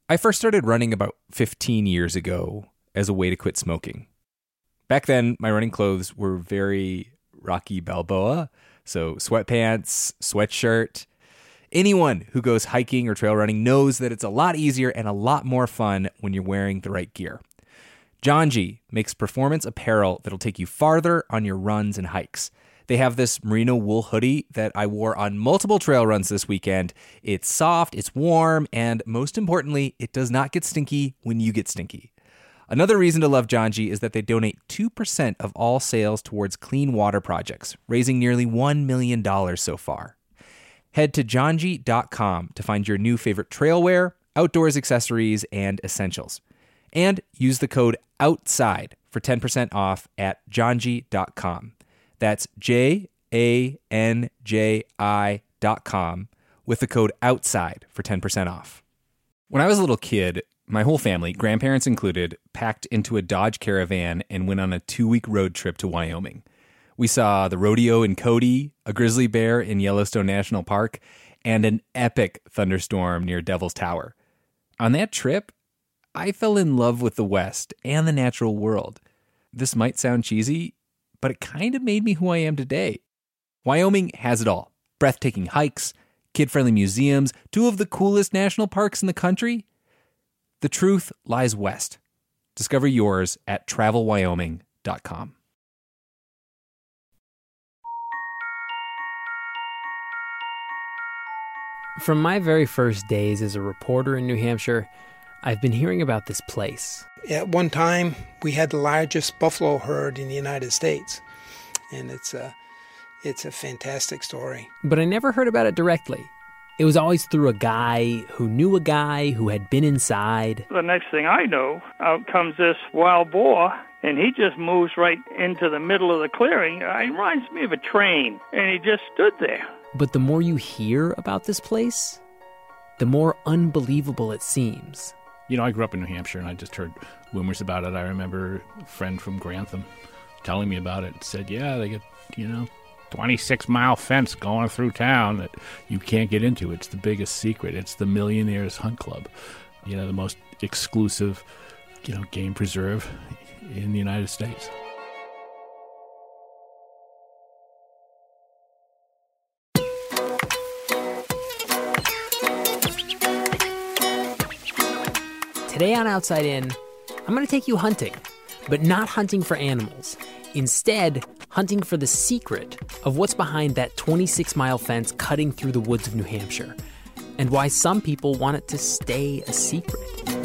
I first started running about 15 years ago as a way to quit smoking. Back then, my running clothes were very Rocky Balboa, so sweatpants, sweatshirt. Anyone who goes hiking or trail running knows that it's a lot easier and a lot more fun when you're wearing the right gear. Janji makes performance apparel that'll take you farther on your runs and hikes. They have this merino wool hoodie that I wore on multiple trail runs this weekend. It's soft, it's warm, and most importantly, it does not get stinky when you get stinky. Another reason to love Janji is that they donate 2% of all sales towards clean water projects, raising nearly $1 million so far. Head to janji.com to find your new favorite trail wear, outdoors accessories, and essentials. And use the code OUTSIDE for 10% off at janji.com. That's JANJI.com with the code OUTSIDE for 10% off. When I was a little kid, my whole family, grandparents included, packed into a Dodge Caravan and went on a 2-week road trip to Wyoming. We saw the rodeo in Cody, a grizzly bear in Yellowstone National Park, and an epic thunderstorm near Devil's Tower. On that trip, I fell in love with the West and the natural world. This might sound cheesy, but it kind of made me who I am today. Wyoming has it all. Breathtaking hikes, kid-friendly museums, 2 of the coolest national parks in the country. The truth lies west. Discover yours at travelwyoming.com. From my very first days as a reporter in New Hampshire, I've been hearing about this place. At one time, we had the largest buffalo herd in the United States, and it's a fantastic story. But I never heard about it directly. It was always through a guy who knew a guy who had been inside. The next thing I know, out comes this wild boar, and he just moves right into the middle of the clearing. It reminds me of a train, and he just stood there. But the more you hear about this place, the more unbelievable it seems. You know, I grew up in New Hampshire, and I just heard rumors about it. I remember a friend from Grantham telling me about it. Said, yeah, they get, 26-mile fence going through town that you can't get into. It's the biggest secret. It's the Millionaires Hunt Club. The most exclusive, game preserve in the United States. Today on Outside In, I'm going to take you hunting, but not hunting for animals. Instead, hunting for the secret of what's behind that 26-mile fence cutting through the woods of New Hampshire, and why some people want it to stay a secret.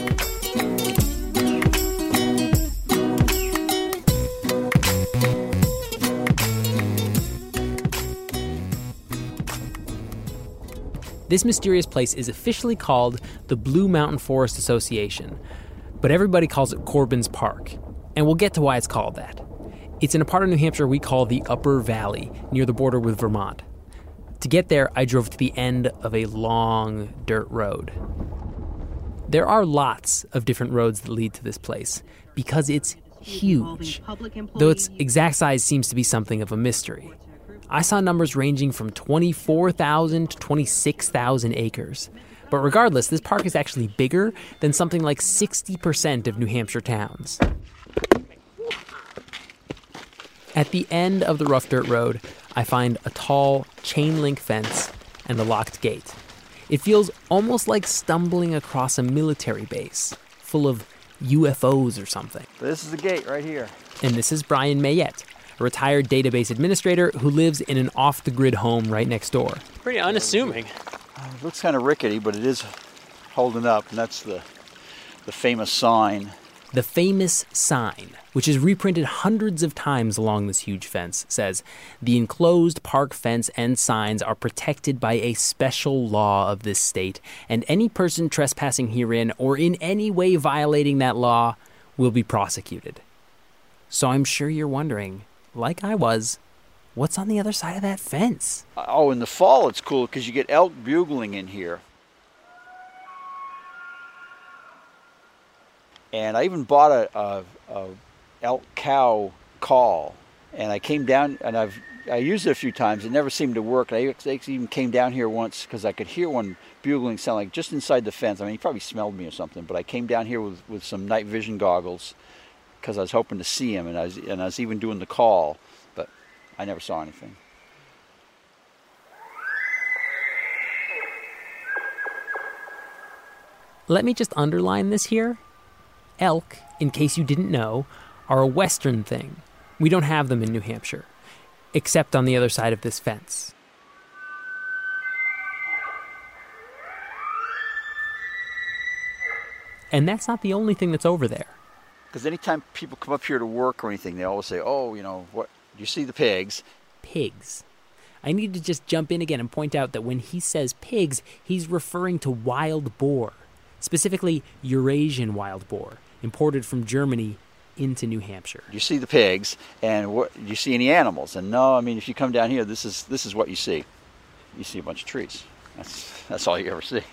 This mysterious place is officially called the Blue Mountain Forest Association, but everybody calls it Corbin's Park, and we'll get to why it's called that. It's in a part of New Hampshire we call the Upper Valley, near the border with Vermont. To get there, I drove to the end of a long dirt road. There are lots of different roads that lead to this place, because it's huge, though its exact size seems to be something of a mystery. I saw numbers ranging from 24,000 to 26,000 acres. But regardless, this park is actually bigger than something like 60% of New Hampshire towns. At the end of the rough dirt road, I find a tall chain-link fence and a locked gate. It feels almost like stumbling across a military base, full of UFOs or something. This is the gate right here. And this is Brian Mayette, a retired database administrator who lives in an off-the-grid home right next door. Pretty unassuming. It looks kind of rickety, but it is holding up, and that's the famous sign. The famous sign, which is reprinted hundreds of times along this huge fence, says, "The enclosed park fence and signs are protected by a special law of this state, and any person trespassing herein or in any way violating that law will be prosecuted." So I'm sure you're wondering, like I was, what's on the other side of that fence? Oh, in the fall it's cool because you get elk bugling in here. And I even bought a elk cow call, and I came down and I've I used it a few times. It never seemed to work. I even came down here once because I could hear one bugling sound like just inside the fence. I mean, he probably smelled me or something. But I came down here with some night vision goggles because I was hoping to see him, and I was even doing the call, but I never saw anything. Let me just underline this here. Elk, in case you didn't know, are a Western thing. We don't have them in New Hampshire, except on the other side of this fence. And that's not the only thing that's over there. Because anytime people come up here to work or anything, they always say, oh, what? Do you see the pigs? Pigs. I need to just jump in again and point out that when he says pigs, he's referring to wild boar, specifically Eurasian wild boar, imported from Germany into New Hampshire. You see the pigs, and do you see any animals? And no, I mean, if you come down here, this is what you see. You see a bunch of trees. That's all you ever see.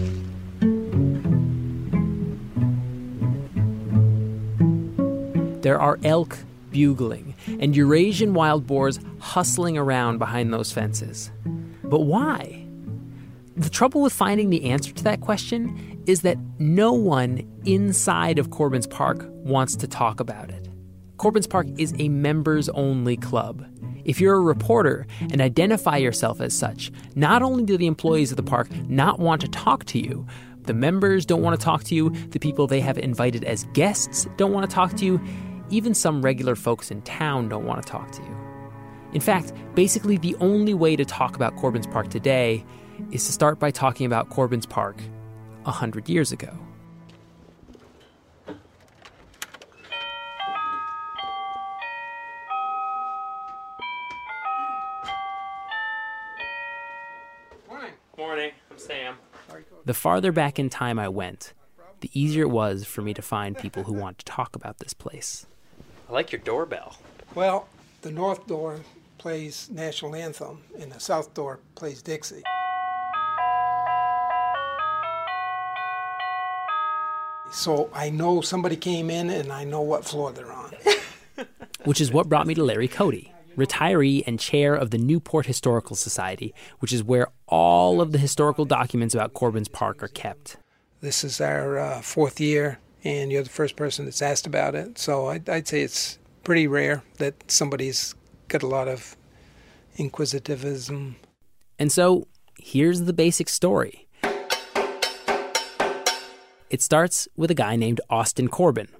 There are elk bugling and Eurasian wild boars hustling around behind those fences. But why? The trouble with finding the answer to that question is that no one inside of Corbin's Park wants to talk about it. Corbin's Park is a members-only club. If you're a reporter and identify yourself as such, not only do the employees of the park not want to talk to you, the members don't want to talk to you, the people they have invited as guests don't want to talk to you, even some regular folks in town don't want to talk to you. In fact, basically the only way to talk about Corbin's Park today is to start by talking about Corbin's Park 100 years ago. Morning. I'm Sam. The farther back in time I went, the easier it was for me to find people who want to talk about this place. I like your doorbell. Well, the north door plays national anthem, and the south door plays Dixie. So I know somebody came in, and I know what floor they're on. Which is what brought me to Larry Cody, retiree and chair of the Newport Historical Society, which is where all of the historical documents about Corbin's Park are kept. This is our fourth year, and you're the first person that's asked about it. So I'd say it's pretty rare that somebody's got a lot of inquisitivism. And so here's the basic story. It starts with a guy named Austin Corbin.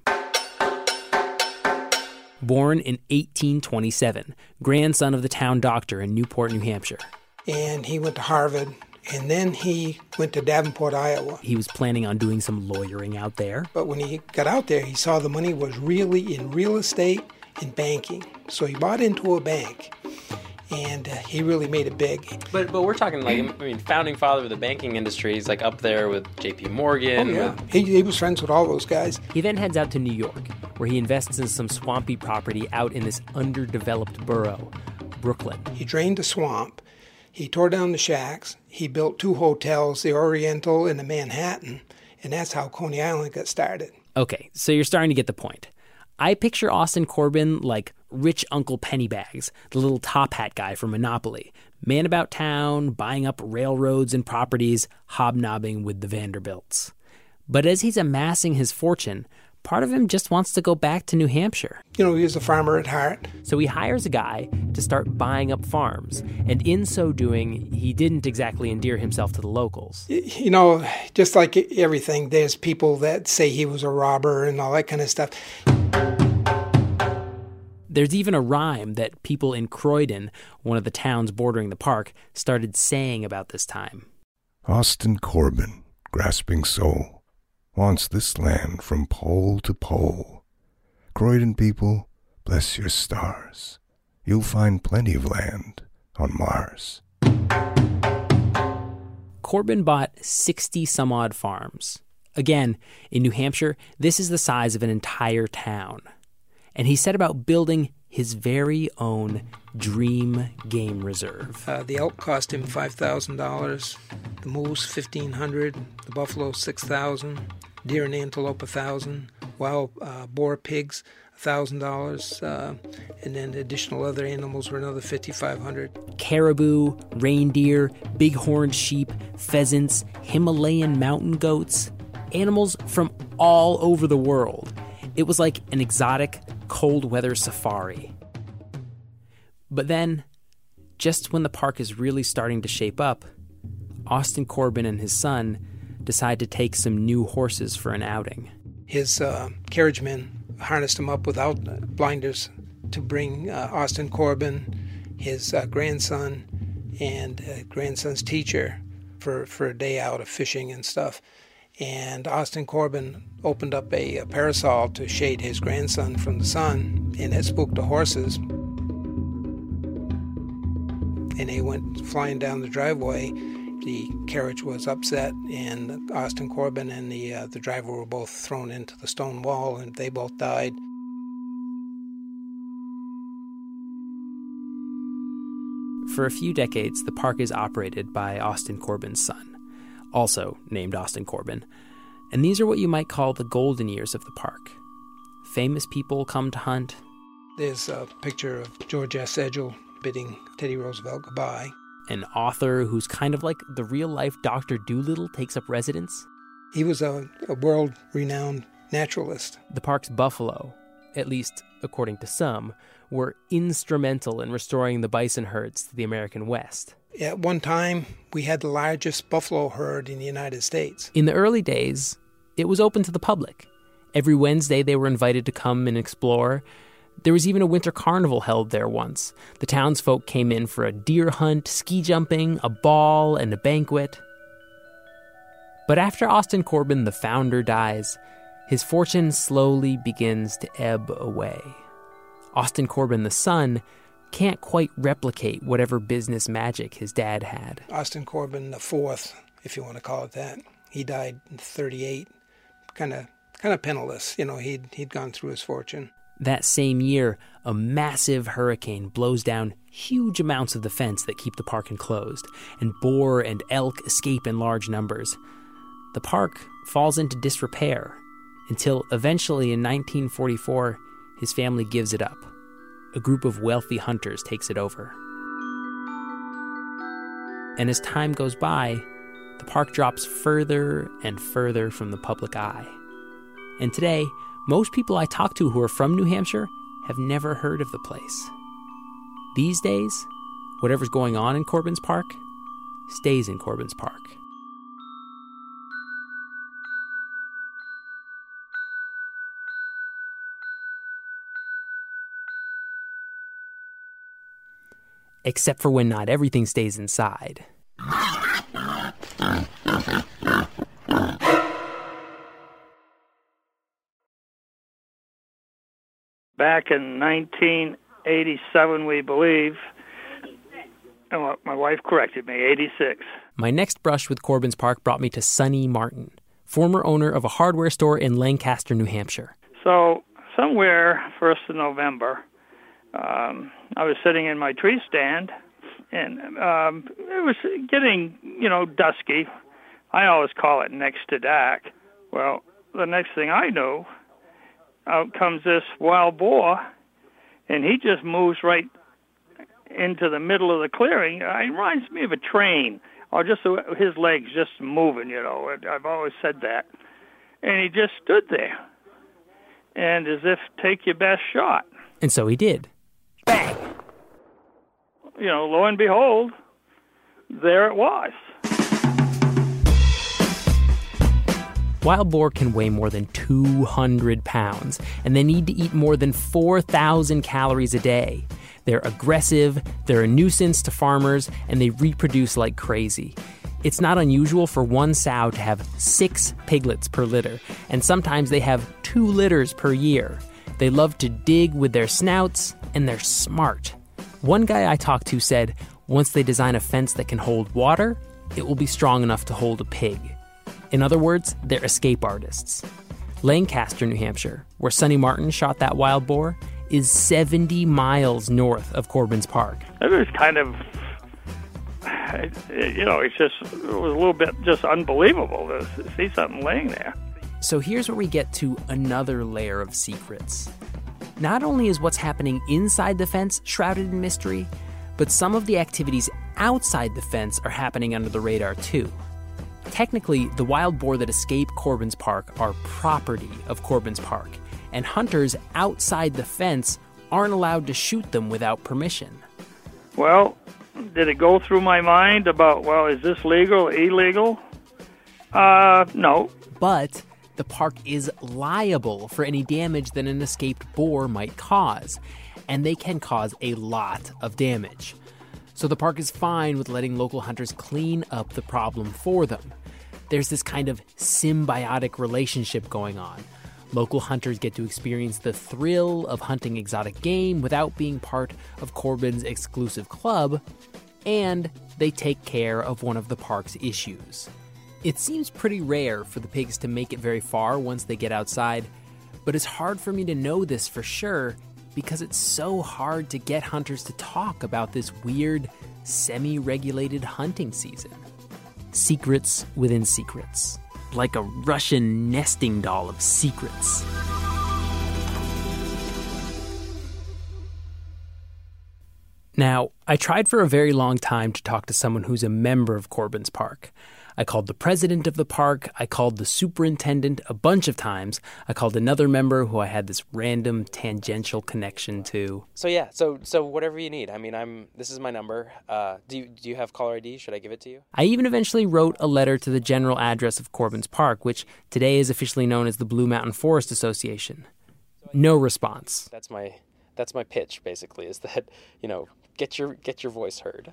Born in 1827, grandson of the town doctor in Newport, New Hampshire. And he went to Harvard, and then he went to Davenport, Iowa. He was planning on doing some lawyering out there. But when he got out there, he saw the money was really in real estate and banking. So he bought into a bank, and he really made it big. But we're talking founding father of the banking industry. He's like up there with J.P. Morgan. Oh, yeah. He was friends with all those guys. He then heads out to New York, where he invests in some swampy property out in this underdeveloped borough, Brooklyn. He drained the swamp. He tore down the shacks. He built 2 hotels, the Oriental and the Manhattan, and that's how Coney Island got started. Okay, so you're starting to get the point. I picture Austin Corbin like rich Uncle Pennybags, the little top hat guy from Monopoly. Man about town, buying up railroads and properties, hobnobbing with the Vanderbilts. But as he's amassing his fortune, part of him just wants to go back to New Hampshire. He was a farmer at heart. So he hires a guy to start buying up farms. And in so doing, he didn't exactly endear himself to the locals. Just like everything, there's people that say he was a robber and all that kind of stuff. There's even a rhyme that people in Croydon, one of the towns bordering the park, started saying about this time. Austin Corbin, grasping soul, wants this land from pole to pole. Croydon people, bless your stars. You'll find plenty of land on Mars. Corbin bought 60-some-odd farms. Again, in New Hampshire, this is the size of an entire town. And he set about building his very own dream game reserve. The elk cost him $5,000, the moose $1,500, the buffalo $6,000, deer and antelope $1,000, wild boar pigs $1,000, and then additional other animals were another $5,500. Caribou, reindeer, bighorn sheep, pheasants, Himalayan mountain goats, animals from all over the world. It was like an exotic, cold-weather safari. But then, just when the park is really starting to shape up, Austin Corbin and his son decide to take some new horses for an outing. His carriagemen harnessed him up without blinders to bring Austin Corbin, his grandson, and grandson's teacher for a day out of fishing and stuff. And Austin Corbin opened up a parasol to shade his grandson from the sun, and it spooked the horses. And they went flying down the driveway. The carriage was upset, and Austin Corbin and the driver were both thrown into the stone wall, and they both died. For a few decades, the park is operated by Austin Corbin's son, also named Austin Corbin. And these are what you might call the golden years of the park. Famous people come to hunt. There's a picture of George S. Edgell bidding Teddy Roosevelt goodbye. An author who's kind of like the real-life Dr. Dolittle takes up residence. He was a world-renowned naturalist. The park's buffalo, at least according to some, were instrumental in restoring the bison herds to the American West. At one time, we had the largest buffalo herd in the United States. In the early days, it was open to the public. Every Wednesday, they were invited to come and explore. There was even a winter carnival held there once. The townsfolk came in for a deer hunt, ski jumping, a ball, and a banquet. But after Austin Corbin, the founder, dies, his fortune slowly begins to ebb away. Austin Corbin, the son, can't quite replicate whatever business magic his dad had. Austin Corbin the fourth, if you want to call it that, he died in 1938, kind of penniless. You know, he'd gone through his fortune. That same year, a massive hurricane blows down huge amounts of the fence that keep the park enclosed, and boar and elk escape in large numbers. The park falls into disrepair until eventually in 1944, his family gives it up. A group of wealthy hunters takes it over. And as time goes by, the park drops further and further from the public eye. And today, most people I talk to who are from New Hampshire have never heard of the place. These days, whatever's going on in Corbin's Park stays in Corbin's Park. Except for when not everything stays inside. Back in 1987, we believe, and my wife corrected me, 86. My next brush with Corbin's Park brought me to Sonny Martin, former owner of a hardware store in Lancaster, New Hampshire. So somewhere 1st of November, I was sitting in my tree stand, and it was getting, dusky. I always call it next to dark. Well, the next thing I knew, out comes this wild boar, and he just moves right into the middle of the clearing. It reminds me of a train, or just his legs just moving, I've always said that. And he just stood there, and as if take your best shot. And so he did. Bang! Lo and behold, there it was. Wild boar can weigh more than 200 pounds, and they need to eat more than 4,000 calories a day. They're aggressive, they're a nuisance to farmers, and they reproduce like crazy. It's not unusual for one sow to have 6 piglets per litter, and sometimes they have 2 litters per year. They love to dig with their snouts, and they're smart. One guy I talked to said, once they design a fence that can hold water, it will be strong enough to hold a pig. In other words, they're escape artists. Lancaster, New Hampshire, where Sonny Martin shot that wild boar, is 70 miles north of Corbin's Park. It was kind of, it was a little bit just unbelievable to see something laying there. So here's where we get to another layer of secrets. not only is what's happening inside the fence shrouded in mystery, but some of the activities outside the fence are happening under the radar too. Technically, the wild boar that escape Corbin's Park are property of Corbin's Park, and hunters outside the fence aren't allowed to shoot them without permission. Well, did it go through my mind about, well, is this legal, illegal? No. But the park is liable for any damage that an escaped boar might cause, and they can cause a lot of damage. So the park is fine with letting local hunters clean up the problem for them. There's this kind of symbiotic relationship going on. Local hunters get to experience the thrill of hunting exotic game without being part of Corbin's exclusive club, and they take care of one of the park's issues. It seems pretty rare for the pigs to make it very far once they get outside, but it's hard for me to know this for sure because it's so hard to get hunters to talk about this weird, semi-regulated hunting season. Secrets within secrets. Like a Russian nesting doll of secrets. Now, I tried for a very long time to talk to someone who's a member of Corbin's Park. I called the president of the park, I called the superintendent a bunch of times, I called another member who I had this random tangential connection to. So whatever you need. I mean, this is my number. Do you have caller ID? Should I give it to you? I even eventually wrote a letter to the general address of Corbin's Park, which today is officially known as the Blue Mountain Forest Association. No response. That's my pitch, basically, is that, get your voice heard.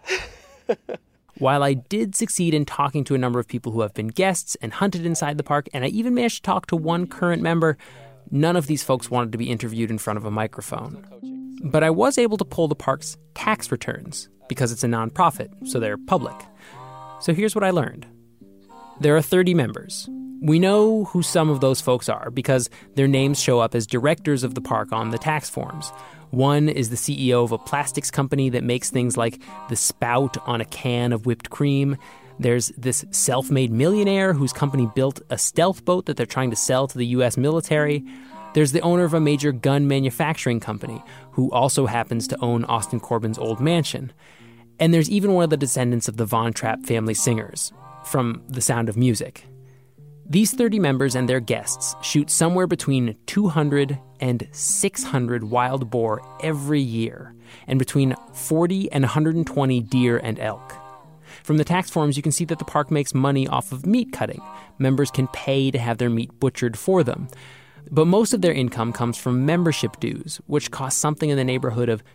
While I did succeed in talking to a number of people who have been guests and hunted inside the park, and I even managed to talk to one current member, none of these folks wanted to be interviewed in front of a microphone. But I was able to pull the park's tax returns, because it's a nonprofit, so they're public. So here's what I learned. There are 30 members. We know who some of those folks are, because their names show up as directors of the park on the tax forms. One is the CEO of a plastics company that makes things like the spout on a can of whipped cream. There's this self-made millionaire whose company built a stealth boat that they're trying to sell to the U.S. military. There's the owner of a major gun manufacturing company who also happens to own Austin Corbin's old mansion. And there's even one of the descendants of the Von Trapp family singers from The Sound of Music. These 30 members and their guests shoot somewhere between 200 and 600 wild boar every year, and between 40 and 120 deer and elk. From the tax forms, you can see that the park makes money off of meat cutting. Members can pay to have their meat butchered for them. But most of their income comes from membership dues, which cost something in the neighborhood of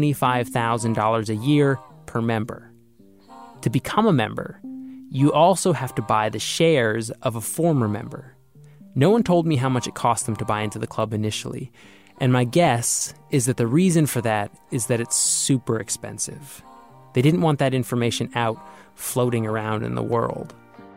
$25,000 a year per member. To become a member, you also have to buy the shares of a former member. No one told me how much it cost them to buy into the club initially, and my guess is that the reason for that is that it's super expensive. They didn't want that information out floating around in the world.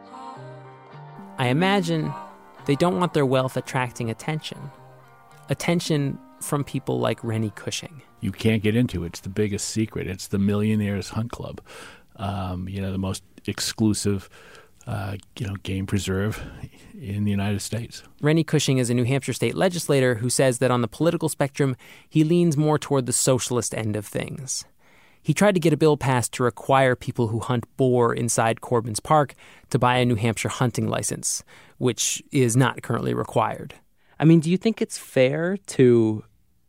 I imagine they don't want their wealth attracting attention. Attention from people like Rennie Cushing. You can't get into it. It's the biggest secret. It's the Millionaires Hunt Club. The most exclusive, game preserve in the United States. Rennie Cushing is a New Hampshire state legislator who says that on the political spectrum, he leans more toward the socialist end of things. He tried to get a bill passed to require people who hunt boar inside Corbin's Park to buy a New Hampshire hunting license, which is not currently required. I mean, do you think it's fair to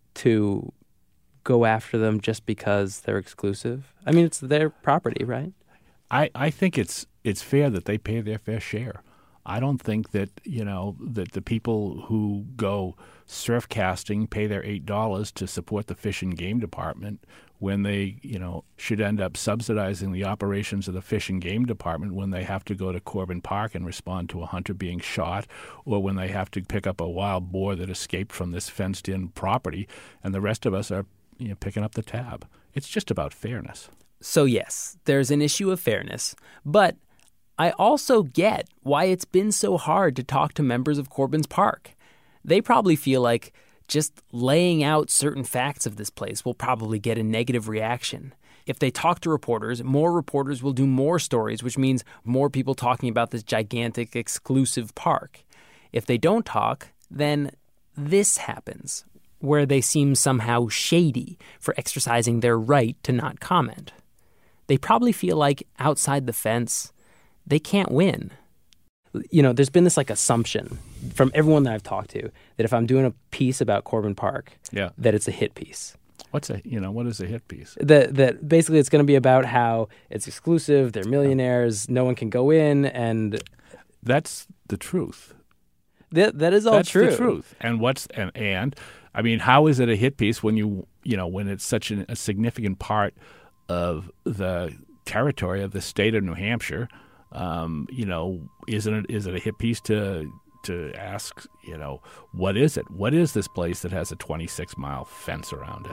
go after them just because they're exclusive? I mean, it's their property, right? I think it's fair that they pay their fair share. I don't think that, that the people who go surf casting pay their $8 to support the Fish and Game Department when they, should end up subsidizing the operations of the Fish and Game Department when they have to go to Corbin Park and respond to a hunter being shot, or when they have to pick up a wild boar that escaped from this fenced-in property, and the rest of us are, picking up the tab. It's just about fairness. So yes, there's an issue of fairness, but I also get why it's been so hard to talk to members of Corbin's Park. They probably feel like just laying out certain facts of this place will probably get a negative reaction. If they talk to reporters, more reporters will do more stories, which means more people talking about this gigantic, exclusive park. If they don't talk, then this happens. where they seem somehow shady for exercising their right to not comment. They probably feel like outside the fence, they can't win. You know, there's been this like assumption from everyone that I've talked to that if I'm doing a piece about Corbin Park, that it's a hit piece. What is a hit piece? That basically it's going to be about how it's exclusive, they're millionaires, no one can go in, and that's the truth. That is all true. That's the truth. And I mean, how is it a hit piece when when it's such a significant part of the territory of the state of New Hampshire? Is it a hit piece to ask, what is it? What is this place that has a 26-mile fence around it?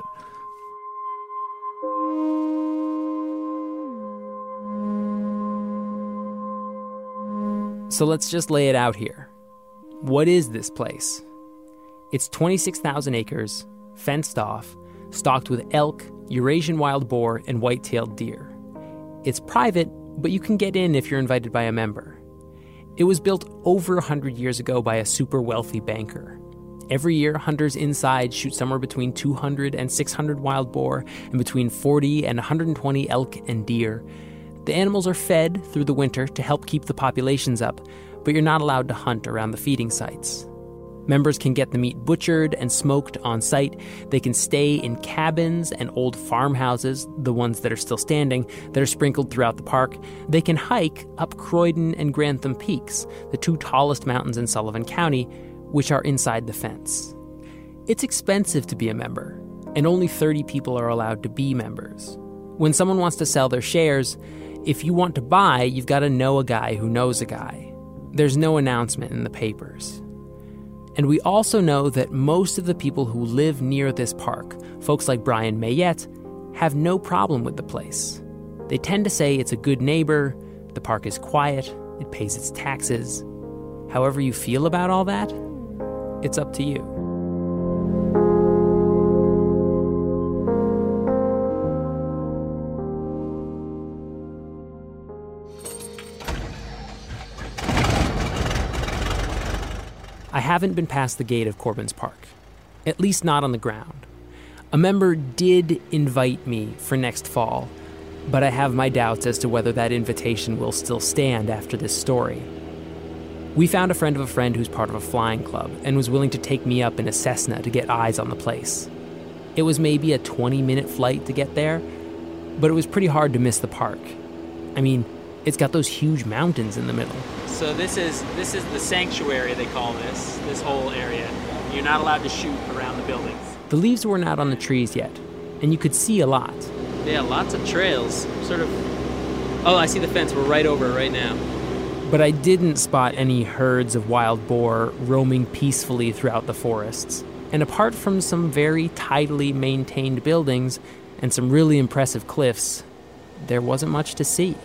So let's just lay it out here. What is this place? It's 26,000 acres, fenced off, stocked with elk, Eurasian wild boar, and white-tailed deer. It's private, but you can get in if you're invited by a member. It was built over 100 years ago by a super wealthy banker. Every year, hunters inside shoot somewhere between 200 and 600 wild boar and between 40 and 120 elk and deer. The animals are fed through the winter to help keep the populations up, but you're not allowed to hunt around the feeding sites. Members can get the meat butchered and smoked on site. They can stay in cabins and old farmhouses, the ones that are still standing, that are sprinkled throughout the park. They can hike up Croydon and Grantham Peaks, the two tallest mountains in Sullivan County, which are inside the fence. It's expensive to be a member, and only 30 people are allowed to be members. When someone wants to sell their shares, if you want to buy, you've got to know a guy who knows a guy. There's no announcement in the papers. And we also know that most of the people who live near this park, folks like Brian Mayette, have no problem with the place. They tend to say it's a good neighbor, the park is quiet, it pays its taxes. However you feel about all that, it's up to you. I haven't been past the gate of Corbin's Park, at least not on the ground. A member did invite me for next fall, but I have my doubts as to whether that invitation will still stand after this story. We found a friend of a friend who's part of a flying club and was willing to take me up in a Cessna to get eyes on the place. It was maybe a 20-minute flight to get there, but it was pretty hard to miss the park. I mean, it's got those huge mountains in the middle. So this is the sanctuary, they call this whole area. You're not allowed to shoot around the buildings. The leaves weren't out on the trees yet, and you could see a lot. Yeah, lots of trails. Oh, I see the fence. We're right over it right now. But I didn't spot any herds of wild boar roaming peacefully throughout the forests. And apart from some very tidily maintained buildings and some really impressive cliffs, there wasn't much to see.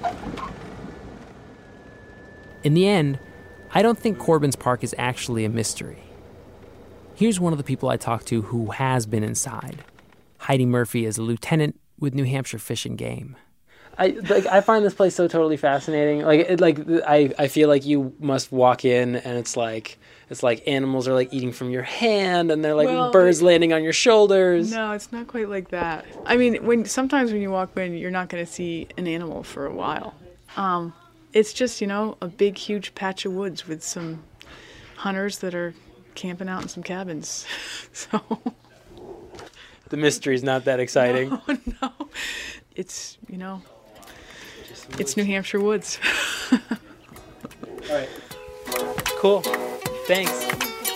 In the end, I don't think Corbin's Park is actually a mystery. Here's one of the people I talked to who has been inside. Heidi Murphy is a lieutenant with New Hampshire Fish and Game. I find this place so totally fascinating. I feel like you must walk in and it's like animals are like eating from your hand and they're like birds landing on your shoulders. No, it's not quite like that. I mean, sometimes when you walk in, you're not going to see an animal for a while. It's just, a big, huge patch of woods with some hunters that are camping out in some cabins. So the mystery's not that exciting. No. It's, it's New Hampshire woods. All right. Cool. Thanks.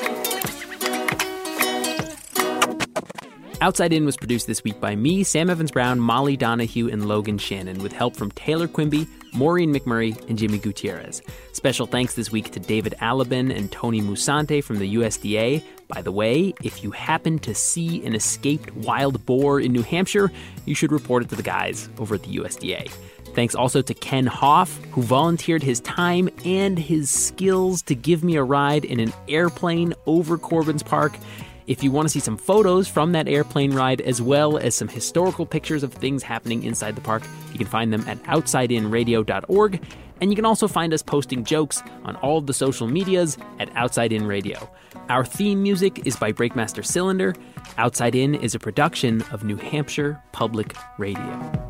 Outside In was produced this week by me, Sam Evans-Brown, Molly Donahue, and Logan Shannon, with help from Taylor Quimby, Maureen McMurray, and Jimmy Gutierrez. Special thanks this week to David Alabin and Tony Musante from the USDA. By the way, if you happen to see an escaped wild boar in New Hampshire, you should report it to the guys over at the USDA. Thanks also to Ken Hoff, who volunteered his time and his skills to give me a ride in an airplane over Corbin's Park. If you want to see some photos from that airplane ride, as well as some historical pictures of things happening inside the park, you can find them at outsideinradio.org. And you can also find us posting jokes on all of the social medias at Outside In Radio. Our theme music is by Breakmaster Cylinder. Outside In is a production of New Hampshire Public Radio.